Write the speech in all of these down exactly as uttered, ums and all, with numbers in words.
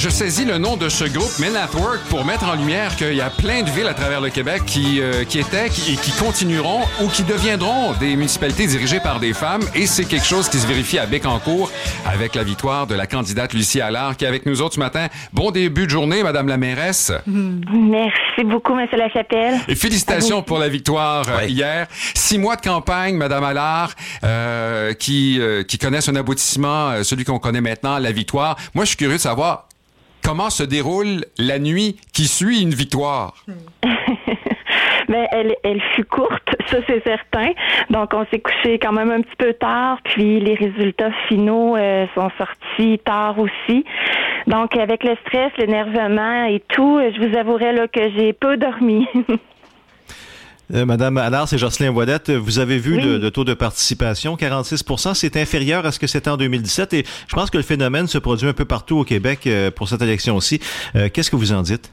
je saisis le nom de ce groupe Men at Work pour mettre en lumière qu'il y a plein de villes à travers le Québec qui, euh, qui étaient qui, et qui continueront ou qui deviendront des municipalités dirigées par des femmes. Et c'est quelque chose qui se vérifie à Bécancour avec la victoire de la candidate Lucie Allard qui est avec nous autres ce matin. Bon début de journée, Madame la mairesse. Merci beaucoup, M. Lachapelle. Et félicitations pour la victoire euh, oui. hier. Six mois de campagne, Madame Allard, euh, qui, euh, qui connaissent un aboutissement, euh, celui qu'on connaît maintenant, la victoire. Moi, je suis curieux de savoir comment se déroule la nuit qui suit une victoire. Ben, elle, elle fut courte, ça c'est certain. Donc, on s'est couché quand même un petit peu tard, puis les résultats finaux euh, sont sortis tard aussi. Donc, avec le stress, l'énervement et tout, je vous avouerai là que j'ai peu dormi. Euh, Madame Allard, c'est Jocelyn Ouellette. Vous avez vu oui. le, le taux de participation, quarante-six pour cent. C'est inférieur à ce que c'était en deux mille dix-sept. Et je pense que le phénomène se produit un peu partout au Québec euh, pour cette élection aussi. Euh, qu'est-ce que vous en dites?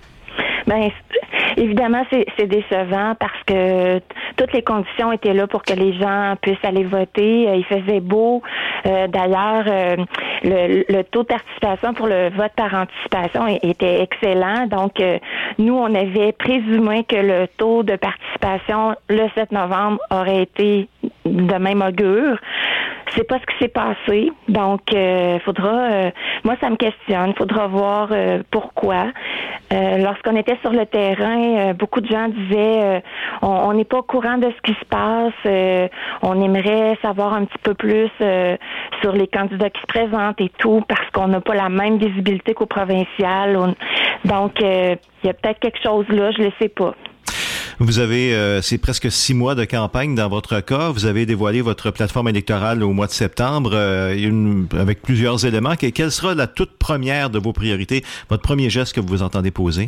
Ben, évidemment, c'est, c'est décevant parce que t- toutes les conditions étaient là pour que les gens puissent aller voter. Euh, il faisait beau. Euh, d'ailleurs, euh, le, le taux de participation pour le vote par anticipation était excellent. Donc, euh, nous, on avait présumé que le taux de participation le sept novembre aurait été de même augure. C'est pas ce qui s'est passé. Donc, euh, faudra. Euh, moi, ça me questionne. Faudra voir euh, pourquoi. Euh, lorsqu'on était sur le terrain, euh, beaucoup de gens disaient euh, on n'est pas au courant de ce qui se passe. Euh, on aimerait savoir un petit peu plus euh, sur les candidats qui se présentent et tout, parce qu'on n'a pas la même visibilité qu'au provincial. On, donc, euh, il y a peut-être quelque chose là, je le sais pas. Vous avez, euh, c'est presque six mois de campagne dans votre cas. Vous avez dévoilé votre plateforme électorale au mois de septembre euh, une, avec plusieurs éléments. Quelle sera la toute première de vos priorités, votre premier geste que vous entendez poser?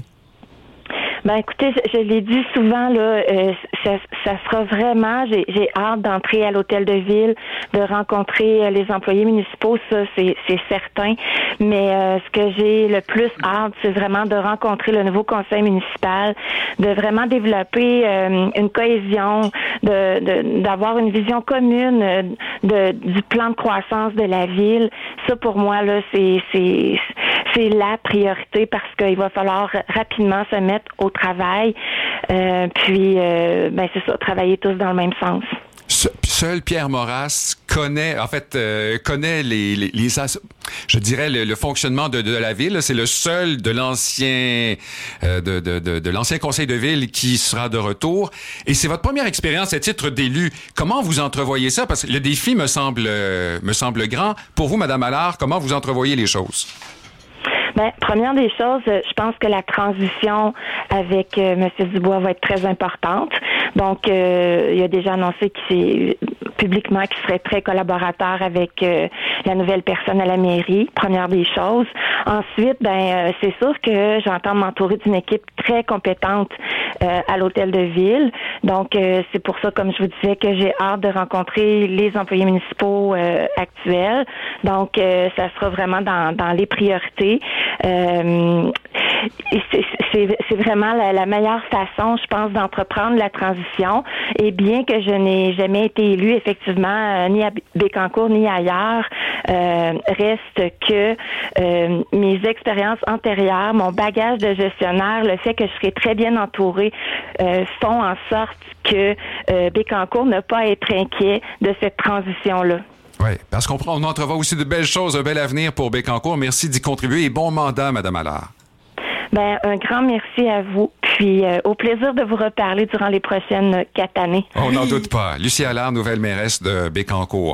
Ben écoutez, je, je l'ai dit souvent là, euh, ça, ça sera vraiment. J'ai, j'ai hâte d'entrer à l'hôtel de ville, de rencontrer euh, les employés municipaux, ça c'est, c'est certain. Mais euh, ce que j'ai le plus hâte, c'est vraiment de rencontrer le nouveau conseil municipal, de vraiment développer euh, une cohésion, de, de d'avoir une vision commune euh, de du plan de croissance de la ville. Ça pour moi là, c'est c'est c'est la priorité parce qu'il va falloir rapidement se mettre au travail, euh, puis euh, ben c'est ça, travailler tous dans le même sens. Seul Pierre Moras connaît, en fait, euh, connaît les, les, les, je dirais le, le fonctionnement de, de la ville. C'est le seul de l'ancien, euh, de, de, de, de l'ancien conseil de ville qui sera de retour. Et c'est votre première expérience à titre d'élu. Comment vous entrevoyez ça? Parce que le défi me semble, euh, me semble grand. Pour vous, Madame Allard, comment vous entrevoyez les choses? Ben, première des choses, je pense que la transition avec euh, M. Dubois va être très importante. Donc, euh, il a déjà annoncé qu'il publiquement qu'il serait très collaborateur avec euh, la nouvelle personne à la mairie. Première des choses. Ensuite, ben, euh, c'est sûr que j'entends m'entourer d'une équipe très compétente euh, à l'hôtel de ville. Donc, euh, c'est pour ça, comme je vous disais, que j'ai hâte de rencontrer les employés municipaux euh, actuels. Donc, euh, ça sera vraiment dans, dans les priorités. Euh, c'est, c'est, c'est vraiment la, la meilleure façon, je pense, d'entreprendre la transition. Et bien que je n'ai jamais été élue, effectivement, euh, ni à Bécancour ni ailleurs, euh, reste que euh, mes expériences antérieures, mon bagage de gestionnaire, le fait que je serai très bien entourée, euh, font en sorte que euh, Bécancour n'a pas à être inquiet de cette transition-là. Oui, parce qu'on on entrevoit aussi de belles choses, un bel avenir pour Bécancour. Merci d'y contribuer et bon mandat, Madame Allard. Ben, un grand merci à vous, puis euh, au plaisir de vous reparler durant les prochaines quatre années. On n'en doute pas. Lucie Allard, nouvelle mairesse de Bécancour.